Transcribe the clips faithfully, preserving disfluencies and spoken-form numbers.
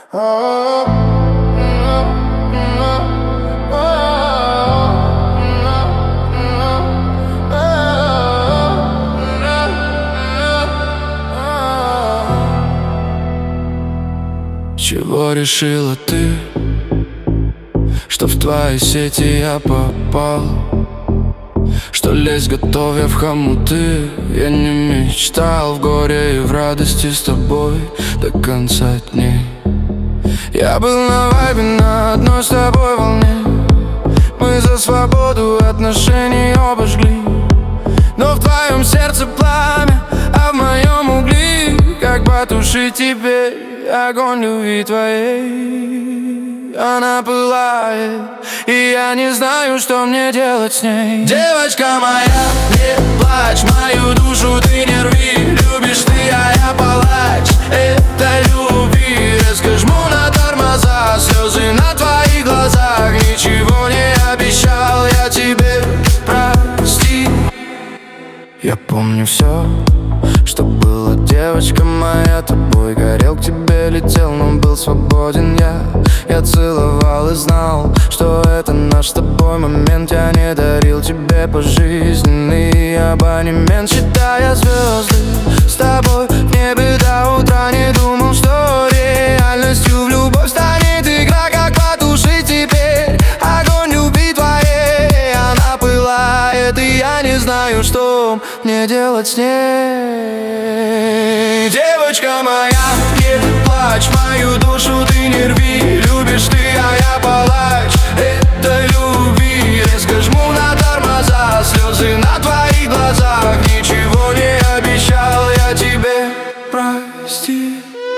Чего решила ты, что в твои сети я попал? Что лезть готов я в хомуты? Я не мечтал в горе и в радости с тобой до конца дней. Я был на вайбе, на одной с тобой волне. Мы за свободу отношений оба жгли. Но в твоем сердце пламя, а в моем угли. Как потушить теперь огонь любви твоей? Она пылает, и я не знаю, что мне делать с ней. Девочка моя, не плачь, мою душу ты не рви. Любишь ты, а я палач этой любви. Резко жму на тормоза, слезы на твоих глазах. Ничего не обещал я тебе, прости. Я помню все, что было, девочка моя. Тобой горел, к тебе летел, но был свободен я. Я целовал и знал, что это наш с тобой момент. Я не дарил тебе пожизненный абонемент, считая звезды с тобой в небе до утра. Не думал, что реальностью в любовь станет игра. Как потушить теперь огонь любви твоей? Она пылает, и я не знаю, что мне делать с ней. Девочка моя, не плачь, мою душу ты не рви. Любишь ты, а я палач этой любви. Резко жму на тормоза, слезы на твоих глазах. Ничего не обещал я тебе, прости.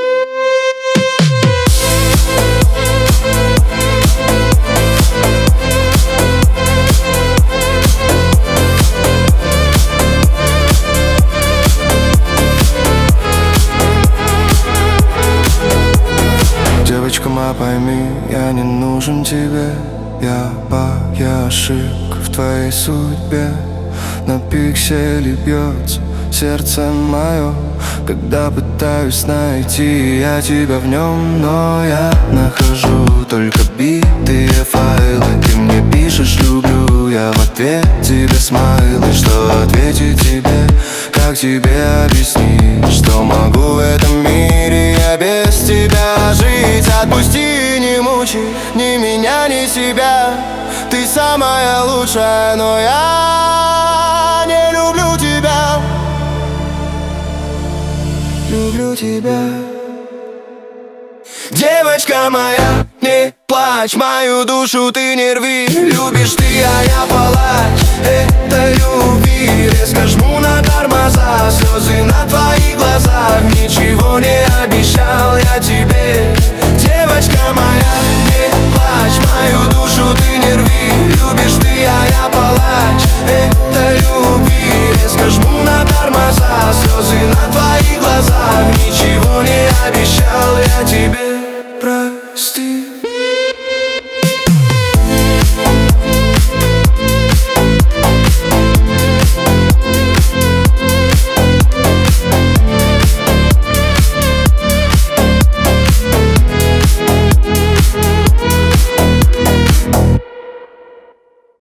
Девочка моя, пойми, я не нужен тебе. Я боюсь ошибок в твоей судьбе. На пиксели бьется сердце мое, когда пытаюсь найти я тебя в нем. Но я нахожу только битые файлы. Ты мне пишешь люблю, я в ответ тебе смайлы. Что ответить тебе, как тебе объяснить, что могу в этом мире я без тебя жить? Отпусти, не мучай ни меня, ни себя. Ты самая лучшая, но я не люблю тебя. Люблю тебя. Девочка моя, не плачь, мою душу ты не рви. Любишь ты, а я палач этой любви. Резко жму на тормоза, слезы на твоих глазах. Ничего не обещал я тебе,